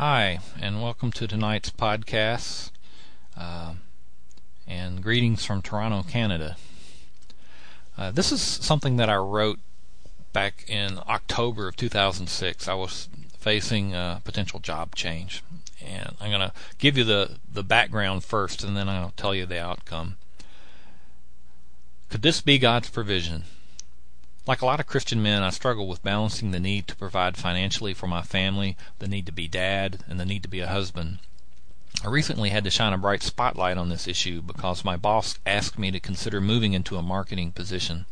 Hi, and welcome to tonight's podcast, uh, and greetings from Toronto, Canada. This is something that I wrote back in October of 2006. I was facing a potential job change, and I'm going to give you the background first, and then I'll tell you the outcome. Could this be God's provision? Like a lot of Christian men, I struggle with balancing the need to provide financially for my family, the need to be dad, and the need to be a husband. I recently had to shine a bright spotlight on this issue because my boss asked me to consider moving into a marketing position.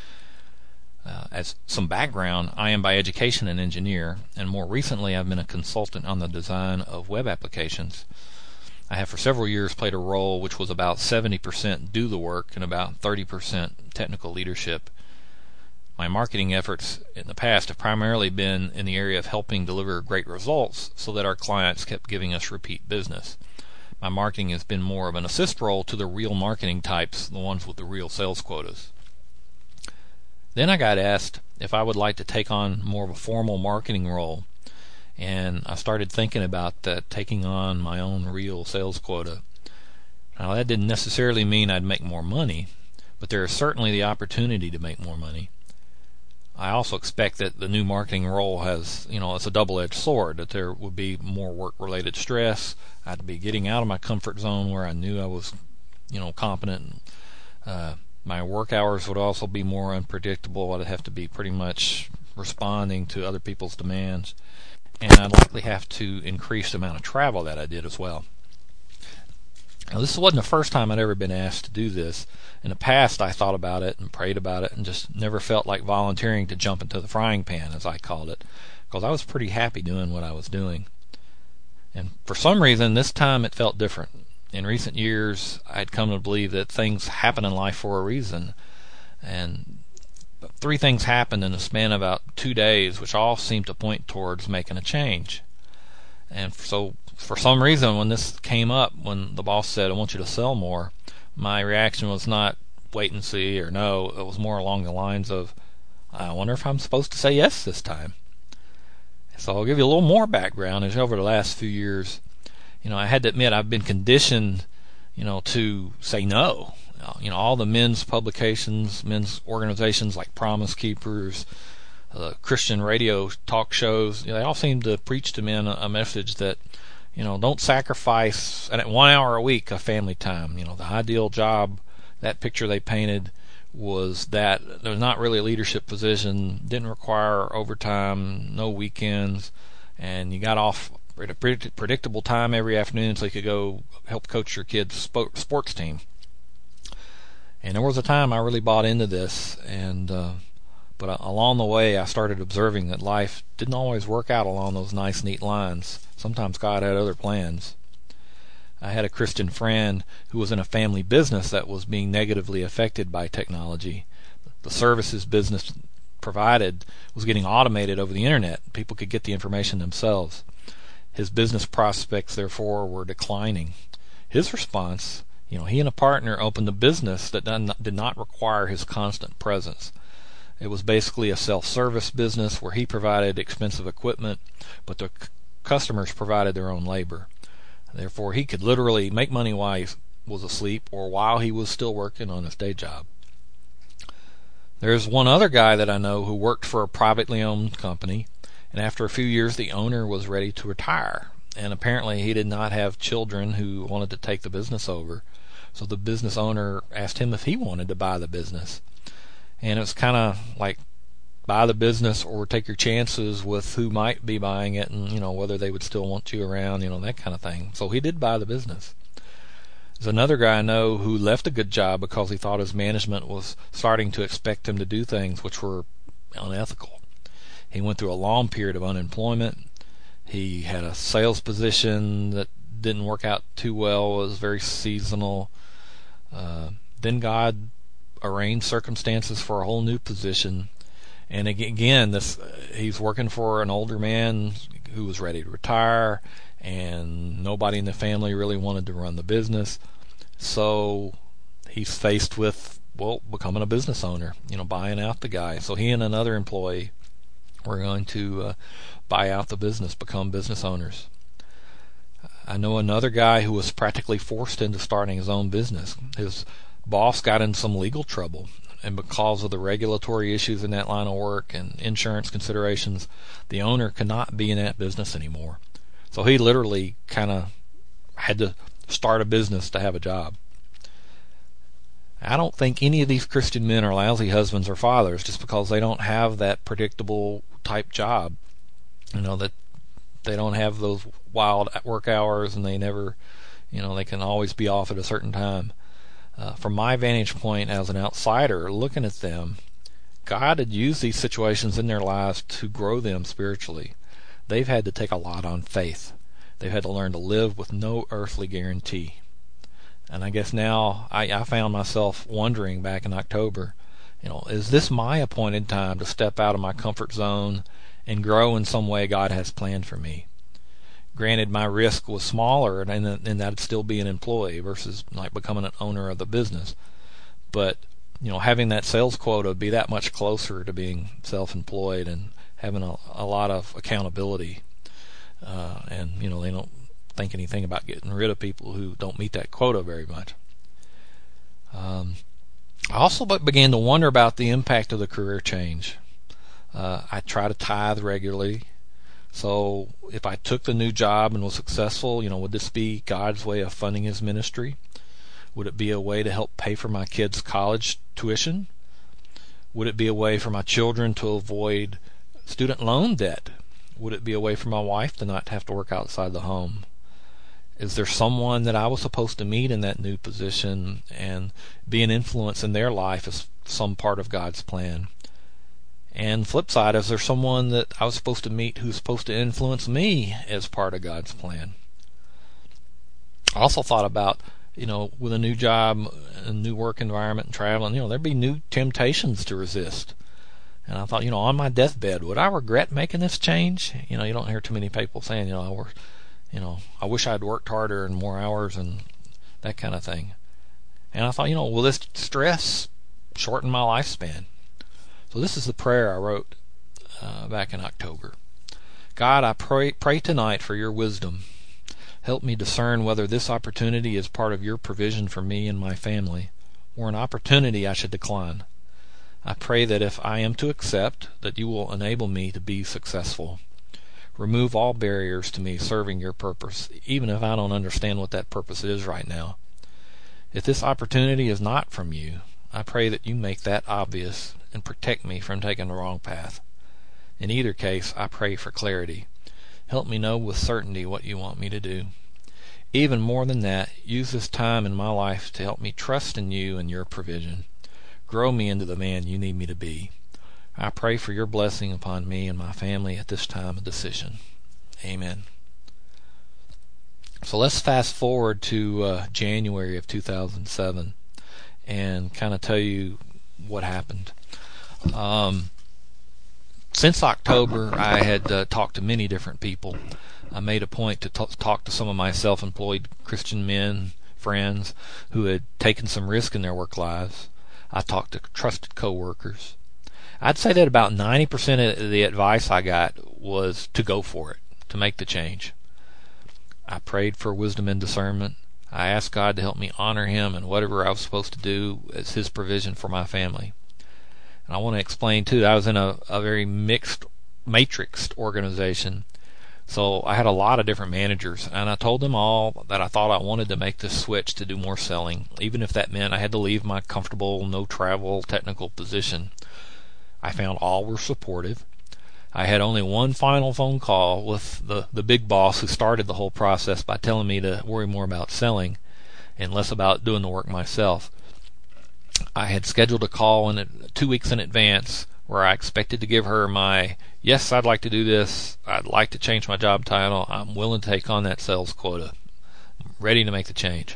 As some background, I am by education an engineer, and more recently I've been a consultant on the design of web applications. I have for several years played a role which was about 70% do the work and about 30% technical leadership. My marketing efforts in the past have primarily been in the area of helping deliver great results so that our clients kept giving us repeat business. My marketing has been more of an assist role to the real marketing types, the ones with the real sales quotas. Then I got asked if I would like to take on more of a formal marketing role, and I started thinking about that, taking on my own real sales quota. Now that didn't necessarily mean I'd make more money, but there is certainly the opportunity to make more money. I also expect that the new marketing role has, it's a double-edged sword, that there would be more work-related stress. I'd be getting out of my comfort zone where I knew I was, competent. My work hours would also be more unpredictable. I'd have to be pretty much responding to other people's demands. And I'd likely have to increase the amount of travel that I did as well. Now, this wasn't the first time I'd ever been asked to do this. In the past, I thought about it and prayed about it and just never felt like volunteering to jump into the frying pan, as I called it, because I was pretty happy doing what I was doing. And for some reason, this time it felt different. In recent years, I'd come to believe that things happen in life for a reason. And 3 things happened in the span of about 2 days, which all seemed to point towards making a change. And so, for some reason, when this came up, when the boss said, "I want you to sell more," my reaction was not wait and see or no. It was more along the lines of, I wonder if I'm supposed to say yes this time. So I'll give you a little more background. As over the last few years, I had to admit I've been conditioned, to say no. All the men's publications, men's organizations like Promise Keepers, Christian radio talk shows, they all seem to preach to men a message that, don't sacrifice at 1 hour a week of family time. The ideal job, that picture they painted was that there was not really a leadership position, didn't require overtime, no weekends, and you got off at a predictable time every afternoon so you could go help coach your kids' sports team. And there was a time I really bought into this, but along the way I started observing that life didn't always work out along those nice, neat lines. Sometimes God had other plans. I had a Christian friend who was in a family business that was being negatively affected by technology. The services business provided was getting automated over the internet. People could get the information themselves. His business prospects, therefore, were declining. His response, he and a partner opened a business that did not require his constant presence. It was basically a self-service business where he provided expensive equipment, but the customers provided their own labor. Therefore, he could literally make money while he was asleep or while he was still working on his day job. There's one other guy that I know who worked for a privately owned company, and after a few years the owner was ready to retire, and apparently he did not have children who wanted to take the business over. So the business owner asked him if he wanted to buy the business. And it was kind of like buy the business or take your chances with who might be buying it and, whether they would still want you around, that kind of thing. So he did buy the business. There's another guy I know who left a good job because he thought his management was starting to expect him to do things which were unethical. He went through a long period of unemployment. He had a sales position that didn't work out too well. It was very seasonal. Then God arranged circumstances for a whole new position. And again, he's working for an older man who was ready to retire, and nobody in the family really wanted to run the business. So he's faced with, becoming a business owner, buying out the guy. So he and another employee were going to buy out the business, become business owners. I know another guy who was practically forced into starting his own business. His boss got in some legal trouble, and because of the regulatory issues in that line of work and insurance considerations, the owner could not be in that business anymore. So he literally kind of had to start a business to have a job. I don't think any of these Christian men are lousy husbands or fathers just because they don't have that predictable type job. That they don't have those wild work hours, and they never, they can always be off at a certain time. From my vantage point as an outsider looking at them, God had used these situations in their lives to grow them spiritually. They've had to take a lot on faith. They've had to learn to live with no earthly guarantee. And I guess now I found myself wondering back in October, is this my appointed time to step out of my comfort zone and grow in some way God has planned for me? Granted, my risk was smaller, and that'd still be an employee versus like becoming an owner of the business. But having that sales quota be that much closer to being self-employed and having a lot of accountability, and they don't think anything about getting rid of people who don't meet that quota very much. I also began to wonder about the impact of the career change. I try to tithe regularly. So if I took the new job and was successful, would this be God's way of funding his ministry? Would it be a way to help pay for my kids' college tuition? Would it be a way for my children to avoid student loan debt? Would it be a way for my wife to not have to work outside the home? Is there someone that I was supposed to meet in that new position and be an influence in their life as some part of God's plan? And flip side, is there someone that I was supposed to meet who's supposed to influence me as part of God's plan? I also thought about, with a new job, a new work environment, and traveling, there'd be new temptations to resist. And I thought, on my deathbed, would I regret making this change? You don't hear too many people saying, I wish I'd worked harder and more hours and that kind of thing. And I thought, will this stress shorten my lifespan? So this is the prayer I wrote back in October. God, I pray tonight for your wisdom. Help me discern whether this opportunity is part of your provision for me and my family, or an opportunity I should decline. I pray that if I am to accept, that you will enable me to be successful. Remove all barriers to me serving your purpose, even if I don't understand what that purpose is right now. If this opportunity is not from you, I pray that you make that obvious and protect me from taking the wrong path. In either case, I pray for clarity. Help me know with certainty what you want me to do. Even more than that, use this time in my life to help me trust in you and your provision. Grow me into the man you need me to be. I pray for your blessing upon me and my family at this time of decision. Amen. So let's fast forward to January of 2007 and kind of tell you what happened. Since October, I had talked to many different people. I made a point to talk to some of my self-employed Christian men, friends, who had taken some risk in their work lives. I talked to trusted coworkers. I'd say that about 90% of the advice I got was to go for it, to make the change. I prayed for wisdom and discernment. I asked God to help me honor him in whatever I was supposed to do as his provision for my family. And I want to explain, too, I was in a very mixed, matrixed organization. So I had a lot of different managers, and I told them all that I thought I wanted to make this switch to do more selling, even if that meant I had to leave my comfortable, no-travel, technical position. I found all were supportive. I had only one final phone call with the big boss who started the whole process by telling me to worry more about selling and less about doing the work myself. I had scheduled a call 2 weeks in advance where I expected to give her my, yes, I'd like to do this, I'd like to change my job title, I'm willing to take on that sales quota, I'm ready to make the change.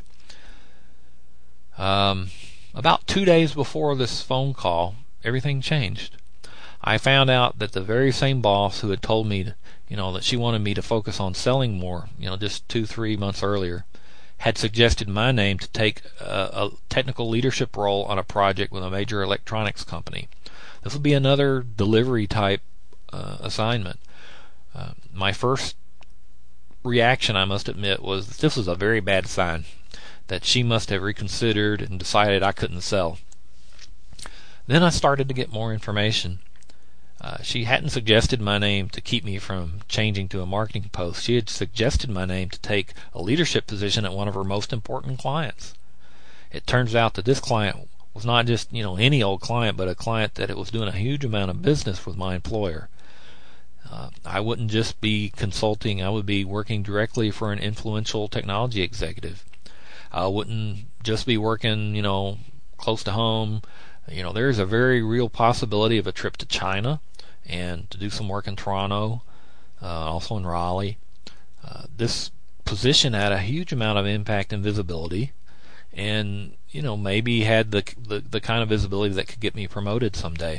About 2 days before this phone call, everything changed. I found out that the very same boss who had told me, that she wanted me to focus on selling more, just 2-3 months earlier, had suggested my name to take a technical leadership role on a project with a major electronics company. This would be another delivery type assignment. My first reaction, I must admit, was that this was a very bad sign, that she must have reconsidered and decided I couldn't sell. Then I started to get more information. She hadn't suggested my name to keep me from changing to a marketing post. She had suggested my name to take a leadership position at one of her most important clients. It turns out that this client was not just, any old client, but a client that it was doing a huge amount of business with my employer. I wouldn't just be consulting, I would be working directly for an influential technology executive. I wouldn't just be working, close to home. There's a very real possibility of a trip to China and to do some work in Toronto, also in Raleigh. This position had a huge amount of impact and visibility, and maybe had the kind of visibility that could get me promoted someday.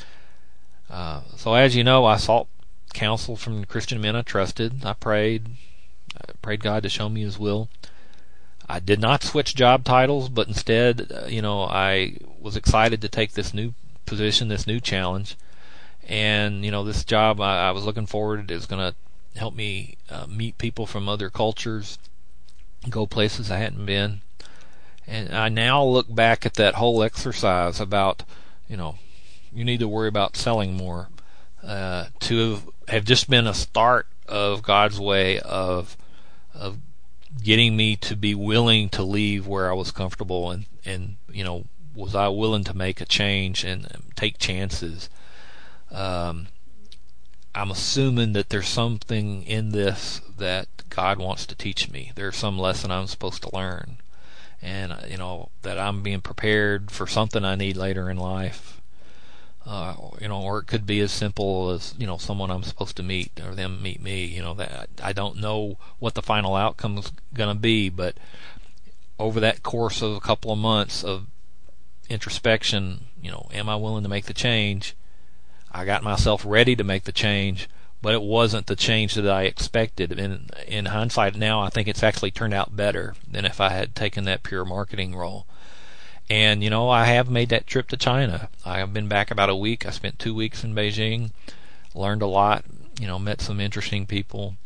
So as you know, I sought counsel from Christian men I trusted. I prayed God to show me His will. I did not switch job titles, but instead, I was excited to take this new position, this new challenge. And, this job I was looking forward to is going to help me meet people from other cultures, go places I hadn't been. And I now look back at that whole exercise about, you need to worry about selling more, to have just been a start of God's way of getting me to be willing to leave where I was comfortable, and was I willing to make a change and take chances. I'm assuming that there's something in this that God wants to teach me. There's some lesson I'm supposed to learn, and that I'm being prepared for something I need later in life. Or it could be as simple as someone I'm supposed to meet, or them meet me. That I don't know what the final outcome is going to be, but over that course of a couple of months of introspection, am I willing to make the change? I got myself ready to make the change, but it wasn't the change that I expected. And in hindsight now, I think it's actually turned out better than if I had taken that pure marketing role. And, I have made that trip to China. I have been back about a week. I spent 2 weeks in Beijing, learned a lot, met some interesting people.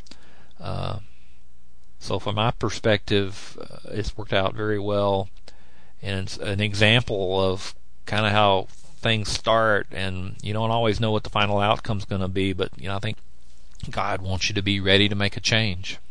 So from my perspective, it's worked out very well. And it's an example of kind of how things start, and you don't always know what the final outcome's going to be, but I think God wants you to be ready to make a change.